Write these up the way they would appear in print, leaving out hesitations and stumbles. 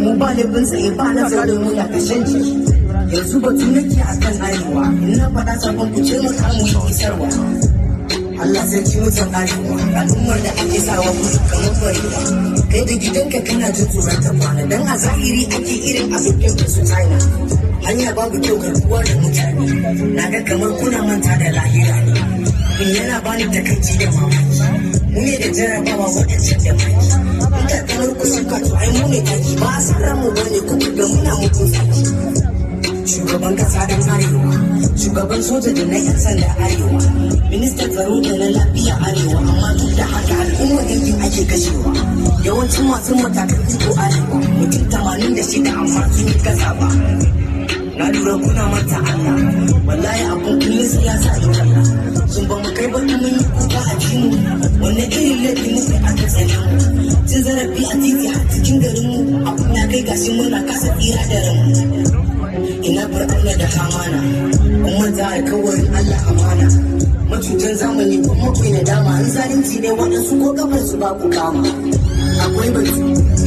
mu ba laifin tsaye ba na zaune mu ya kashen ciki yanzu batu nake a kan arewa in na faɗa sabon ku ce maka mu yi isarwa Allah sai ci mutan arewa al'ummar da ake sawa kudu kamar barewa kai da gidanka kana jin tsoron ta kwana dan a zahiri ake irin abin da su China hanya babu kyau garkuwa da mutane na ga kamar kuna manta da lahira ne in yana bani takaici da mamaki mu ne da jarabawa waɗancan da maki inda kamar ku suka to ai mu ne taki ba a san ramu bane kuma da muna muku zaki shugaban kasa don arewa shugaban soja da na yan sanda arewa ministan tsaro da na lafiya arewa amma duk da haka al'ummar yankin ake kashewa yawancin masu matakan iko arewa mutum 86 amma sun yi kasa ba na lura kuna manta Allah wallahi abun kullum sai ya sa yi kalla sun ba mu kai ba mun yi kuka a jimu wannan irin laifin mu sai aka tsare mu cin zarafi a titi a cikin garin mu abun ya kai gashi muna kasa tsira da ranmu ina fir'auna da hamana kuma za a kawarin Allah amana macutan zamani ko mafi na dama an zalunci ne waɗansu ko kafar su ba ku kama akwai batu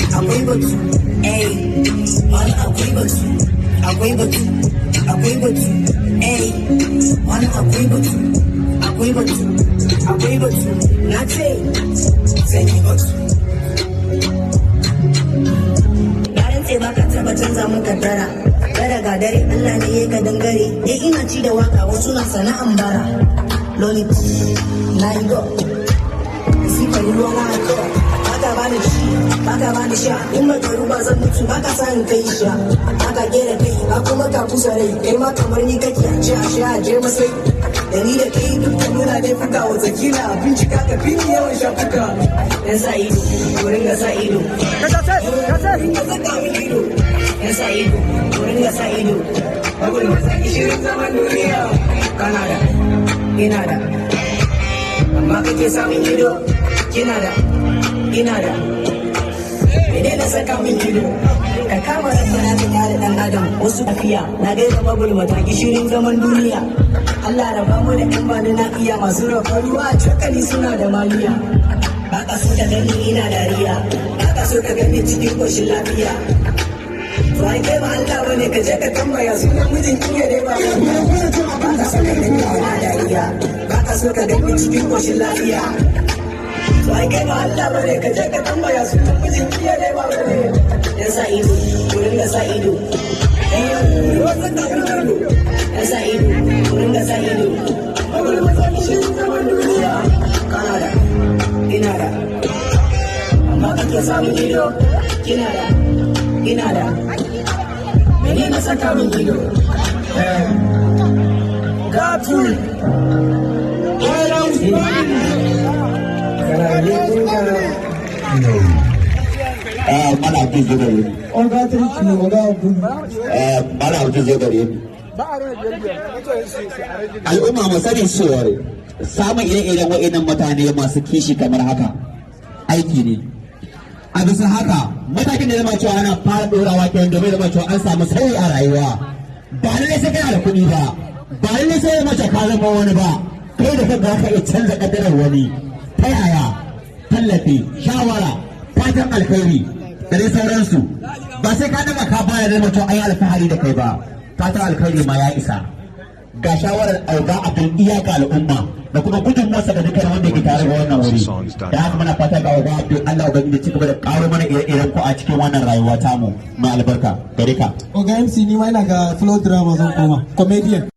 wani akwai batu wani akwai batu na ce sai yi batu ce baka taba canza mun kaddara kada ga dare Allah ne ya ka dangare ina ci da waka wasu na sana'an bara loli na yi go sifa yi ruwa na ko baka bani sha in ba ka ruba zan mutu baka sa in kai sha baka gera kai ba kuma ka kusa rai kai ma kamar ni kake a ce a sha a je masai da ni da kai duk da muna dai fuka wa zakila bincika ka fi yawan shafuka yan sa ido wurin ga sa ido yan sa ido wurin ga sa ido bagul masa ishirin zaman duniya kana da ina da amma kake samun ido kina da ina da mene na saka min ido ka kama rabbana ka kare dan adam wasu tafiya na gaida bagul mata ishirin zaman duniya Allah raba mu da yan bani na iya masu rafa ruwa a cokali suna da maliya ba ka so ka gani ina dariya ba ka so ka gani cikin koshin lafiya to ai kai ba Allah bane ka je ka tambaya sunan mijin kiyaye dai ba ba ka so ka gani ina dariya ba ka so ka gani cikin koshin lafiya to ai kai ba Allah bane ka je ka tambaya sunan mijin kiyaye dai ba yan sa ido wurin da sa ido yan sa ido wurin da sa ido bagul mata shi zaman duniya kana da ina da amma kake samun ido kina da ina da mene na saka min ido gatul mana abin zo gare ni mana abin zo gare ni al'umma mu sani cewar samun ire-iren wa'annan mutane masu kishi kamar haka aiki ne a bisa haka matakin da zama cewa ana fara dorawa kenan domin zama cewa an samu sauyi a rayuwa ba lallai sai kana da kuɗi ba ba lallai sai mace ka zama wani ba kai da kanka ka iya canza kaddarar wani ta yaya tallafi shawara fatan alkhairi da dai sauransu ba sai ka daga ka bayar da mutum ayi alfahari da kai ba fatan alkhairi ma ya isa ga shawarar auga abin iyaka al'umma da kuma gudun masa da dukkan wanda ke tare da wannan wuri da haka muna fata ga auga abin Allah ubangiji ci gaba da karo mana ire-iren ku a cikin wannan rayuwa tamu mai albarka gare ka Oga MC ni ma ina ga flow drama zan koma comedian